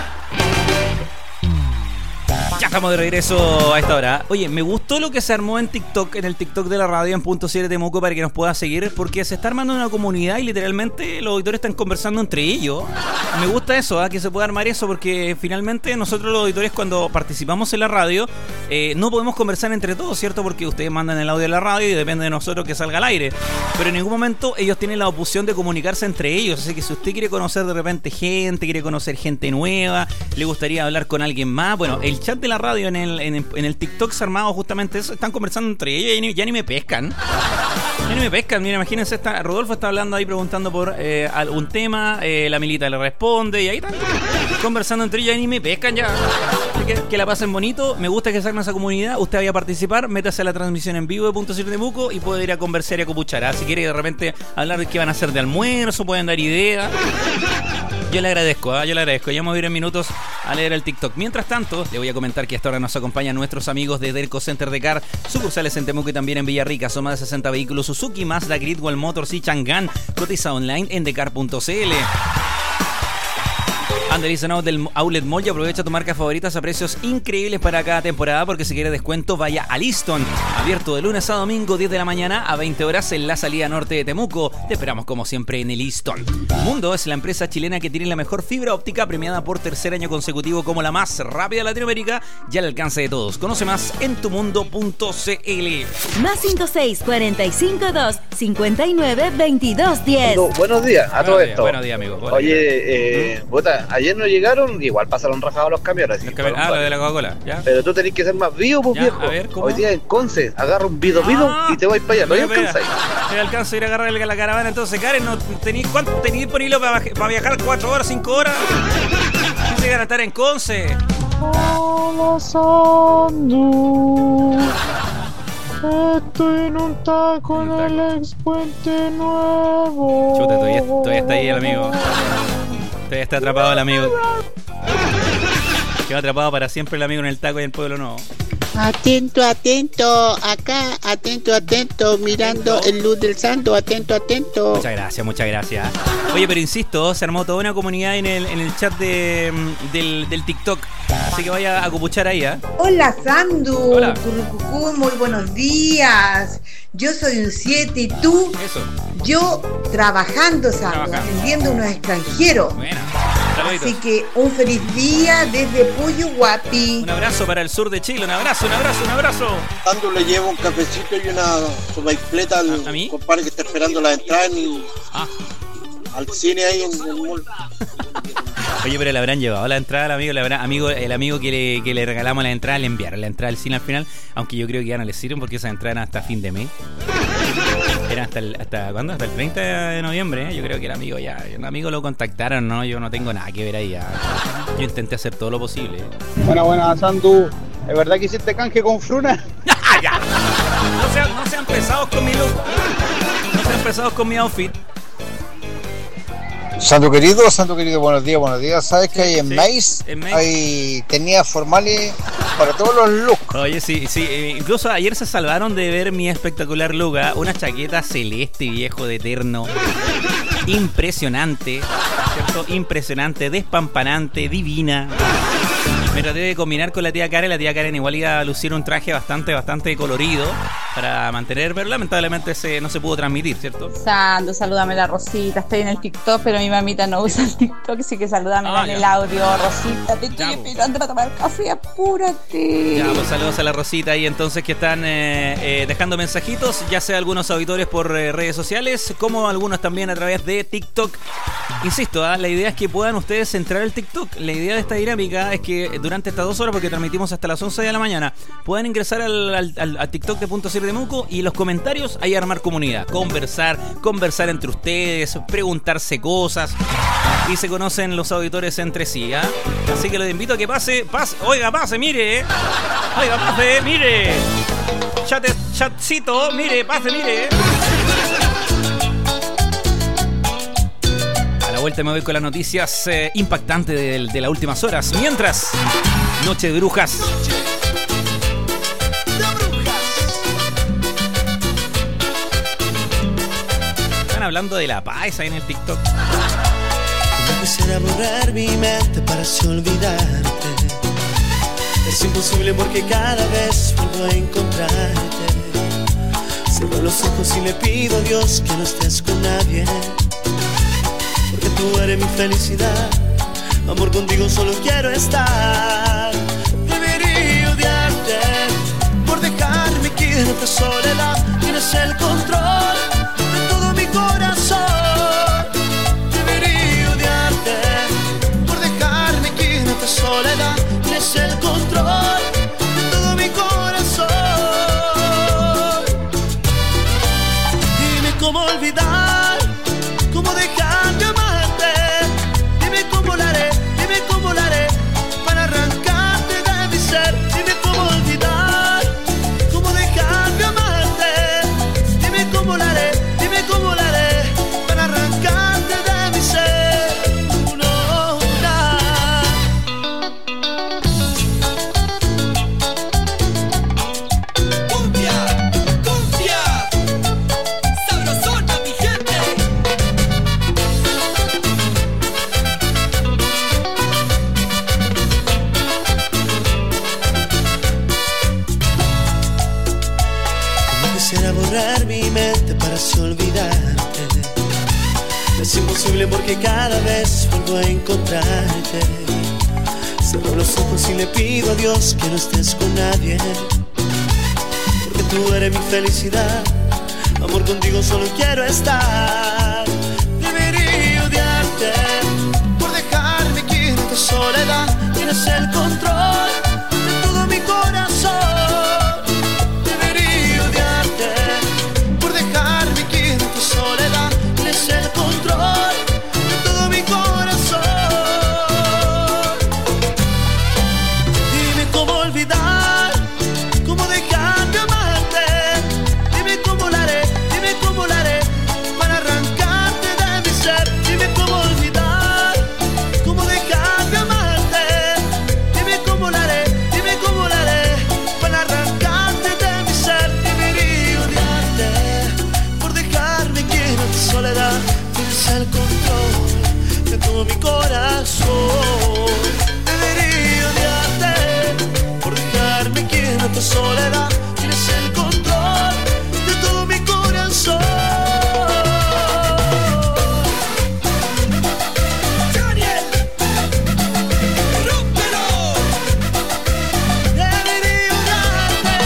Ya estamos de regreso a esta hora. Oye, me gustó lo que se armó en TikTok, en el TikTok de la radio, en .7 Temuco, para que nos pueda seguir, porque se está armando una comunidad y literalmente los auditores están conversando entre ellos. Me gusta eso, que se pueda armar eso, porque finalmente nosotros los auditores, cuando participamos en la radio, no podemos conversar entre todos, ¿cierto? Porque ustedes mandan el audio de la radio y depende de nosotros que salga al aire. Pero en ningún momento ellos tienen la opción de comunicarse entre ellos. Así que si usted quiere conocer de repente gente, quiere conocer gente nueva, le gustaría hablar con alguien más, bueno, el chat de la radio en el TikTok se ha armado justamente eso. Están conversando entre ellos y ya ni me pescan. Ya ni me pescan. Mira, imagínense, Rodolfo está hablando ahí, preguntando por algún tema, la Milita le responde y ahí están conversando entre ellos y ni me pescan ya. Que la pasen bonito. Me gusta que se arme esa comunidad. Usted vaya a participar, métase a la transmisión en vivo de .7 Temuco y puede ir a conversar y a copuchar. Si quiere de repente hablar de qué van a hacer de almuerzo, pueden dar ideas. Yo le agradezco, yo le agradezco. Ya me voy a ir en minutos a leer el TikTok. Mientras tanto, le voy a comentar que hasta ahora nos acompañan nuestros amigos de Derco Center de Car, sucursales en Temuco y también en Villarrica. Son más de 60 vehículos Suzuki, Mazda, Great Wall Motors y Chang'an. Cotiza online en decar.cl. Andrés del Outlet Mall y aprovecha tu marca favoritas a precios increíbles para cada temporada, porque si quiere descuento vaya a Liston. Abierto de lunes a domingo 10 de la mañana a 20 horas en la salida norte de Temuco. Te esperamos como siempre en el Liston. Mundo es la empresa chilena que tiene la mejor fibra óptica, premiada por tercer año consecutivo como la más rápida de Latinoamérica y al alcance de todos. Conoce más en tumundo.cl. Más 56 45 2 59 22 10. Buenos días a todo esto. Buenos días, amigo. Oye, Bota, ayer no llegaron, igual pasaron rajados los camiones. Lo de la Coca-Cola, ¿ya? Pero tú tenés que ser más vivo, pues, viejo. A ver, ¿cómo? Hoy día en Conce, agarra un vido y te vas para allá. No alcanza ahí. No alcanzo a ir a agarrar la caravana, entonces, Karen, ¿no ¿cuánto tenés disponible para viajar? ¿4 horas, 5 horas? ¿Qué se van a estar en Conce? Hola, Sandu. Estoy en un taco en el ex Puente Nuevo. Chuta, todavía está ahí el amigo. Todavía está atrapado el amigo. Quedó atrapado para siempre el amigo en el taco y en el pueblo nuevo. Atento, atento, acá, atento, mirando el luz del santo, atento. Muchas gracias. Oye, pero insisto, se armó toda una comunidad en el chat del TikTok. Así que vaya a copuchar ahí, ¿eh? Hola, Sandu. Hola. Currucucú, muy buenos días. Yo soy un 7 y tú. Eso. Yo trabajando, Sandu, atendiendo a unos extranjeros. Buena. Así que un feliz día desde Puyo Guapi. Un abrazo para el sur de Chile, un abrazo. Sandu le llevo un cafecito y una sopaipileta al compadre que está esperando la entrada al cine ahí en el mall. Oye, pero le habrán llevado la entrada al amigo, el amigo que le regalamos la entrada, le enviaron la entrada al cine al final, aunque yo creo que ya no le sirven porque esas entradas eran hasta fin de mes. Era hasta ¿cuándo? Hasta el 30 de noviembre, ¿eh? Yo creo que el amigo lo contactaron, ¿no? Yo no tengo nada que ver ahí. Yo intenté hacer todo lo posible. Buena, Sandu. ¿Es verdad que hiciste canje con Fruna? ¡Ya! No sean pesados con mi look. No sean pesados con mi outfit. Santo querido, buenos días. ¿Sabes que hay en Mace? Hay tenías formales para todos los looks. Oye, sí. Incluso ayer se salvaron de ver mi espectacular look, ¿eh? Una chaqueta celeste, viejo, de terno. Impresionante, ¿cierto? Impresionante, despampanante, divina. Me traté de combinar con la tía Karen. La tía Karen igual iba a lucir un traje bastante colorido para mantener, pero lamentablemente no se pudo transmitir, ¿cierto? Sandu, salúdame la Rosita. Estoy en el TikTok, pero mi mamita no usa el TikTok, así que salúdame en el audio. Rosita, te estoy esperando para tomar café, apúrate. Ya, pues saludos a la Rosita ahí entonces, que están dejando mensajitos, ya sea algunos auditores por redes sociales, como algunos también a través de TikTok. Insisto, la idea es que puedan ustedes entrar al TikTok. La idea de esta dinámica es que durante estas 2 horas, porque transmitimos hasta las 11 de la mañana, puedan ingresar al TikTok de .7 Temuco y los comentarios ahí armar comunidad, conversar entre ustedes, preguntarse cosas y se conocen los auditores entre sí, ¿eh? Así que los invito a que pase, mire. Chatcito, mire. vuelta me voy con las noticias impactantes de las últimas horas. Mientras, Noche de Brujas. Están hablando de la paz ahí en el TikTok. Como quisiera borrar mi mente para así olvidarte. Es imposible porque cada vez vuelvo a encontrarte. Cierro los ojos y le pido a Dios que no estés con nadie. Porque tú eres mi felicidad. Amor, contigo solo quiero estar. Debería odiarte por dejarme aquí en esta soledad. Tienes el control de todo mi corazón. Debería odiarte por dejarme aquí en esta soledad. Tienes el control de todo mi corazón. Dime cómo olvidar, cómo dejar de amarte. Dime cómo lo haré para arrancarte de mi ser. Dime cómo olvidar, cómo dejar de amarte. Dime cómo lo haré para arrancarte de mi ser. No, cumbia, sabrosona mi gente. Como quisiera borrar mi mente para así olvidarte. Es imposible porque cada vez vuelvo a encontrarte. Cierro los ojos y le pido a Dios que no estés con nadie. Porque tú eres mi felicidad. Amor, contigo solo quiero estar. Debería odiarte por dejarme aquí en esta soledad. Tienes el control de todo mi corazón. Debería odiarte por dejarme aquí en esta soledad. Tienes el control de todo mi corazón. Dime cómo olvidar, cómo dejar de amarte. Dime cómo lo haré para arrancarte de mi ser. Dime cómo olvidar, cómo dejar de amarte. Dime cómo lo haré para arrancarte de mi ser. Debería odiarte por dejarme aquí en esta soledad. Tienes el control de todo mi corazón. Debería odiarte por dejarme aquí en esta soledad. Tienes el control de todo mi corazón. Daniel, rómpelo. Debería odiarte.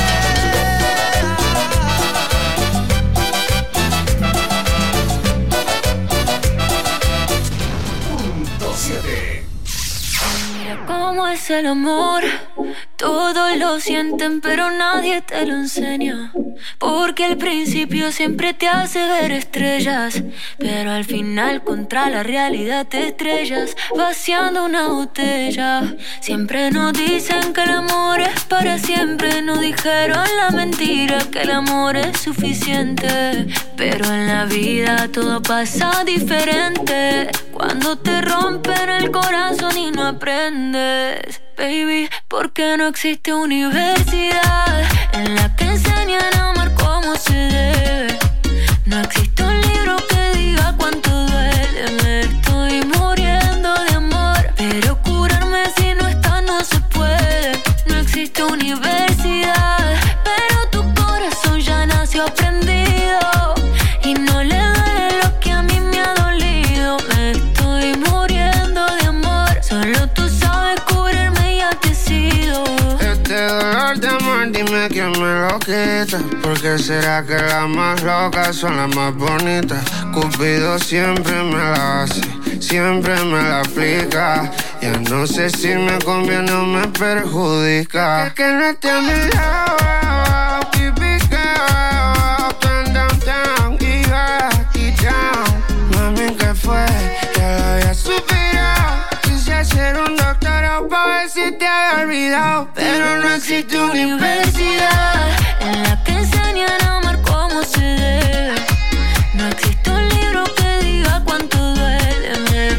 Mira cómo es el amor. Todos lo sienten pero nadie te lo enseña. Porque al principio siempre te hace ver estrellas, pero al final contra la realidad te estrellas, vaciando una botella. Siempre nos dicen que el amor es para siempre. Nos dijeron la mentira que el amor es suficiente. Pero en la vida todo pasa diferente. Cuando te rompen el corazón y no aprendes, baby, porque no existe universidad en la que enseñan a amar como se debe. No existe un libro que diga cuánto duele. Me estoy muriendo de amor, pero curarme si no está no se puede. No existe universidad, pero tu corazón ya nació aprendido y no le duele lo que a mí me ha dolido. Me estoy muriendo de amor, solo tú sabes cubrirme y ya te he sido. Este dolor de amor, dime quién me lo quita. ¿Por qué será que las más locas son las más bonitas? Cupido siempre me la hace, siempre me la aplica. Ya no sé si me conviene o me perjudica. Es que no esté a mi lado, keep it going, turn down, down, y down. Mami, ¿qué fue? Ya lo había superado. Quise hacer un doctorado pa' ver si te había olvidado. Pero no existe universidad en la que enseñan a amar como se debe. No existe un libro que diga cuánto duele. Me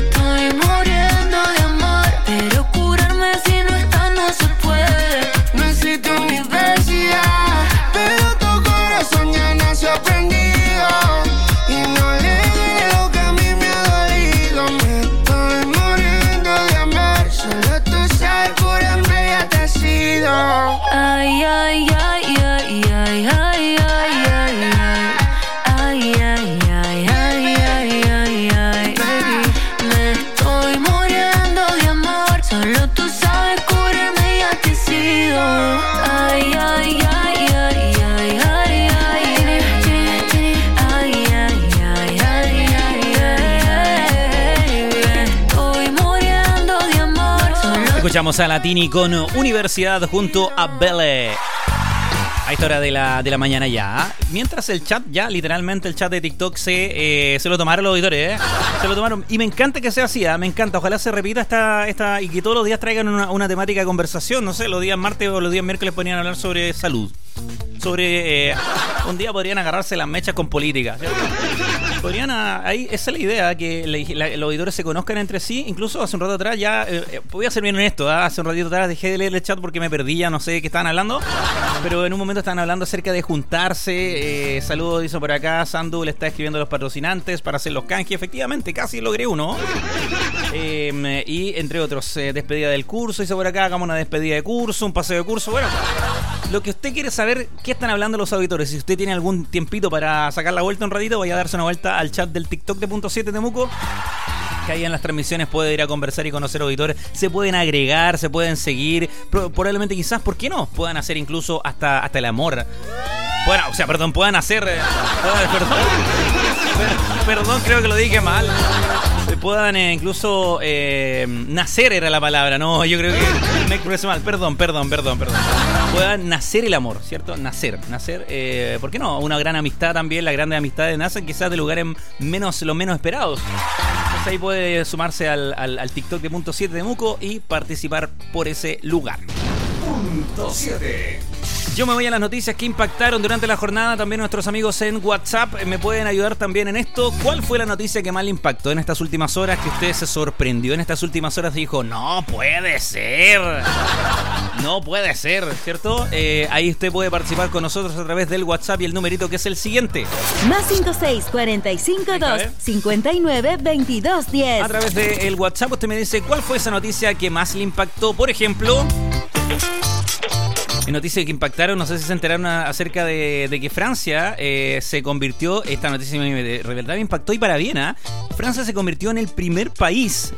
Escuchamos a Latini con Universidad junto a Belle. A esta hora de la mañana ya. Mientras el chat, ya literalmente el chat de TikTok se lo tomaron los auditores, se lo tomaron. Y me encanta que sea así, me encanta. Ojalá se repita esta y que todos los días traigan una temática de conversación. No sé, los días martes o los días miércoles podrían hablar sobre salud. Sobre un día podrían agarrarse las mechas con política, ¿cierto? Podrían ahí, esa es la idea, que los auditores se conozcan entre sí. Incluso hace un rato atrás ya voy a ser bien honesto, hace un ratito atrás dejé de leer el chat porque me perdí, ya no sé de qué estaban hablando, pero en un momento estaban hablando acerca de juntarse. Saludos, dice por acá Sandu, le está escribiendo a los patrocinantes para hacer los canjes. Efectivamente, casi logré uno. Y entre otros, despedida del curso, dice por acá, hagamos una despedida de curso, un paseo de curso. Bueno, lo que usted quiere saber, ¿qué están hablando los auditores? Si usted tiene algún tiempito para sacar la vuelta un ratito, vaya a darse una vuelta al chat del TikTok de .7 Temuco, que ahí en las transmisiones puede ir a conversar y conocer auditores. Se pueden agregar, se pueden seguir, probablemente quizás, ¿por qué no? Puedan hacer incluso hasta el amor. Bueno, o sea, perdón, puedan hacer... Perdón, creo que lo dije mal. Puedan incluso nacer era la palabra, no, yo creo que me expresé mal, perdón. Puedan nacer el amor, ¿cierto? Nacer, ¿por qué no? Una gran amistad también, las grandes amistades nacen quizás de lugares los menos esperados. Entonces ahí puede sumarse al TikTok de .7 Temuco y participar por ese lugar. .7. Yo me voy a las noticias que impactaron durante la jornada. También nuestros amigos en WhatsApp me pueden ayudar también en esto. ¿Cuál fue la noticia que más le impactó en estas últimas horas, que usted se sorprendió en estas últimas horas? Dijo, no puede ser, ¿cierto? Ahí usted puede participar con nosotros a través del WhatsApp y el numerito que es el siguiente. +56 45 2 59 22 10. A través del WhatsApp usted me dice cuál fue esa noticia que más le impactó. Por ejemplo... Noticias que impactaron, no sé si se enteraron acerca de que Francia se convirtió, esta noticia de verdad me impactó y para bien, Francia se convirtió en el primer país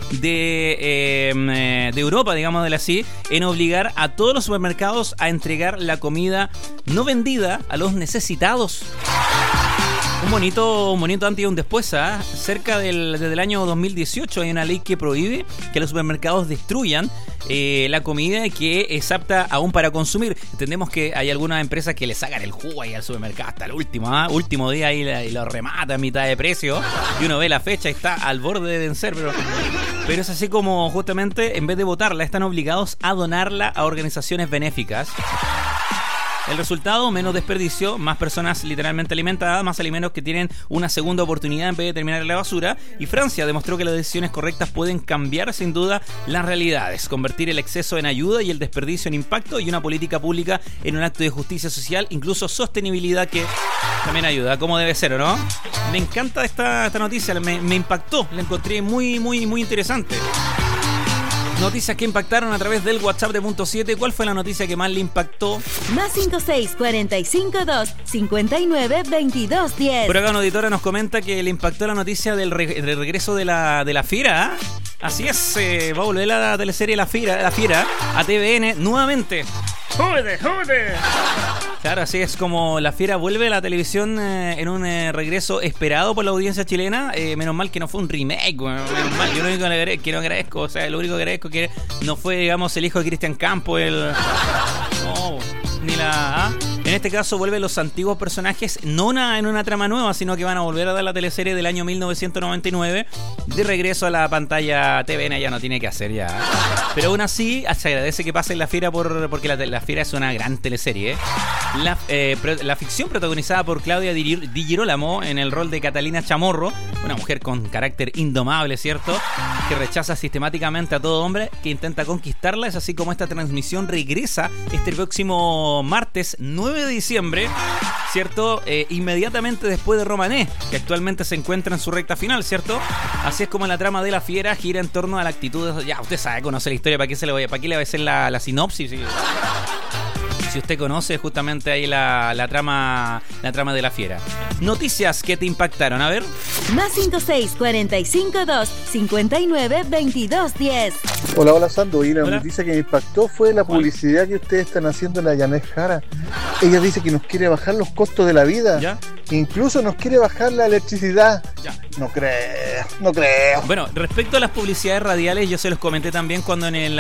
de Europa, digámoslo así, en obligar a todos los supermercados a entregar la comida no vendida a los necesitados. Un bonito antes y un después, Cerca desde el año 2018 hay una ley que prohíbe que los supermercados destruyan la comida que es apta aún para consumir. Entendemos que hay algunas empresas que le sacan el jugo ahí al supermercado hasta el último día y lo remata a mitad de precio, y uno ve la fecha y está al borde de vencer, pero es así como justamente en vez de botarla están obligados a donarla a organizaciones benéficas. El resultado, menos desperdicio, más personas literalmente alimentadas, más alimentos que tienen una segunda oportunidad en vez de terminar en la basura. Y Francia demostró que las decisiones correctas pueden cambiar sin duda las realidades, convertir el exceso en ayuda y el desperdicio en impacto, y una política pública en un acto de justicia social, incluso sostenibilidad, que también ayuda, como debe ser, ¿o no? Me encanta esta noticia, me impactó, la encontré muy interesante. Noticias que impactaron a través del WhatsApp de .7. ¿Cuál fue la noticia que más le impactó? +56 45 2 59 22 10. Por acá una auditora nos comenta que le impactó la noticia del regreso de la Fiera. Así es, va a volver la teleserie La Fiera a TVN nuevamente. ¡Jódete! Claro, así es como La Fiera vuelve a la televisión en un regreso esperado por la audiencia chilena. Menos mal que no fue un remake, menos mal. Yo lo único que no agradezco, lo único que agradezco que no fue, digamos, el hijo de Cristian Campo, ni la... En este caso vuelven los antiguos personajes, no en una trama nueva, sino que van a volver a dar la teleserie del año 1999 de regreso a la pantalla. TVN ya no tiene que hacer ya. Pero aún así se agradece que pase La Fiera porque la Fiera es una gran teleserie. La ficción protagonizada por Claudia Di Girolamo en el rol de Catalina Chamorro, una mujer con carácter indomable, ¿cierto? Que rechaza sistemáticamente a todo hombre que intenta conquistarla. Es así como esta transmisión regresa este próximo martes 9 de diciembre, ¿cierto? Inmediatamente después de Romané, que actualmente se encuentra en su recta final, ¿cierto? Así es como la trama de La Fiera gira en torno a la actitud de... Ya, usted sabe, conoce la historia, ¿para qué le voy a hacer la sinopsis? Si usted conoce justamente ahí la trama de La Fiera. Noticias que te impactaron, a ver. +56 45 2 59 22 10. Hola Sandu, y la noticia que me impactó fue la publicidad que ustedes están haciendo en la Yanet Jara. Ella dice que nos quiere bajar los costos de la vida. ¿Ya? Incluso nos quiere bajar la electricidad. Ya. No creo. Bueno, respecto a las publicidades radiales, yo se los comenté también cuando en